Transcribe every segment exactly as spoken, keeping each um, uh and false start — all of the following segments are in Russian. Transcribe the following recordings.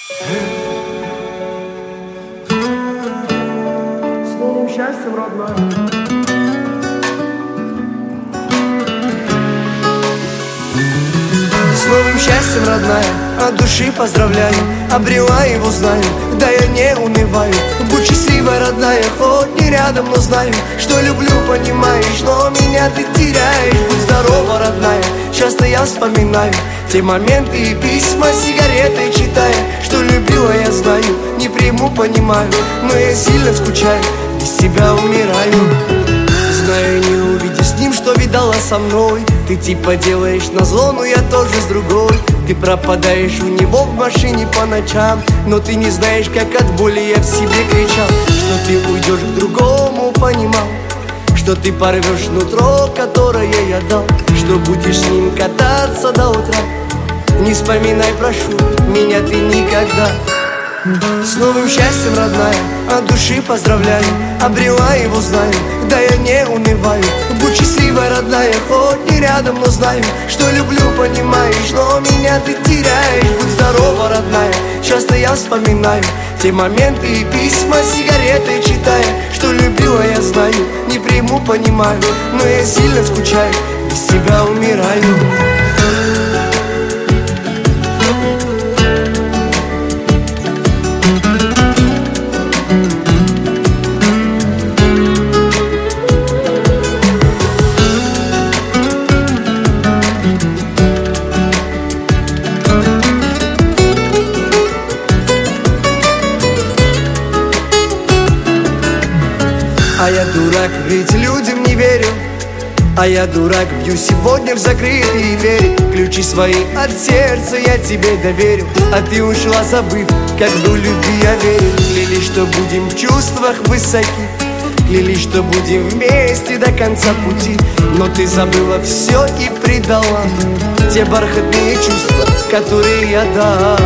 С новым счастьем, родная. С новым счастьем, родная, от души поздравляю. Обрела его, знаю, да я не унываю. Будь счастливой, родная, хоть не рядом, но знаю, что люблю, понимаешь, но меня ты теряешь. Будь здорова, родная, часто я вспоминаю те моменты и письма, сигареты читая. Что любила, я знаю, не приму, понимаю, но я сильно скучаю, без тебя умираю. Знаю, не увидишь с ним, что видала со мной. Ты типа делаешь назло, но я тоже с другой. Ты пропадаешь у него в машине по ночам, но ты не знаешь, как от боли я в себе кричал. Что ты уйдешь к другому, понимал, что ты порвешь нутро, которое я дал, что будешь с ним кататься до утра. Не вспоминай, прошу, меня ты никогда. С новым счастьем, родная, от души поздравляю. Обрела его, знаю, да я не унываю. Будь счастливой, родная, хоть не рядом, но знаю, что люблю, понимаешь, но меня ты теряешь. Будь здорова, родная, часто я вспоминаю те моменты и письма, сигареты читая. Что любила, я знаю, не приму, понимаю, но я сильно скучаю, без тебя умираю. А я дурак, ведь людям не верю. А я дурак, бью сегодня в закрытые двери. Ключи свои от сердца я тебе доверю, а ты ушла, забыв, как в любви я верю. Клялись, что будем в чувствах высоки, клялись, что будем вместе до конца пути. Но ты забыла все и предала те бархатные чувства, которые я дал.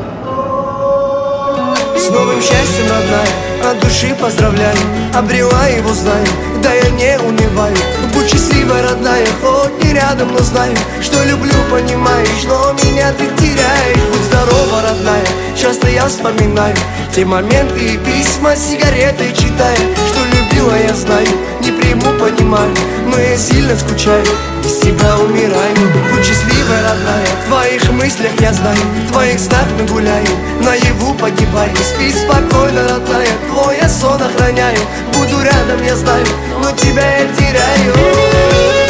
С новым счастьем, родная, от души поздравляю. Обрела его, знаю, да я не унываю. Будь счастливой, родная, хоть не рядом, но знаю, что люблю, понимаешь, но меня ты теряешь. Будь здорова, родная, часто я вспоминаю те моменты и письма, сигареты читая. Что любила, я знаю, не приму, понимаю, но я сильно скучаю, без тебя умираю. Будь счастливой, родная, в твоих мыслях я знаю, в твоих снах мы гуляем, наяву погибаю. Спи спокойно, родная, твой я сон охраняю. Буду рядом, я знаю, но тебя я теряю.